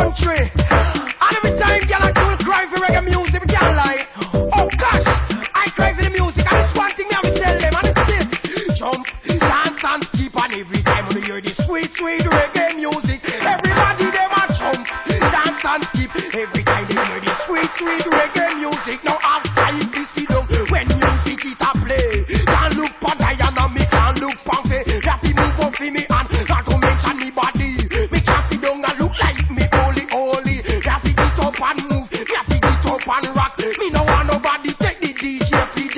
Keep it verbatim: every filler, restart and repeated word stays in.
country. And every time girl I will cry for reggae music, we can't lie. Oh gosh, I cry for the music, and it's one thing me have to tell them, and it's this. Jump, dance and skip, and every time when you hear this sweet, sweet reggae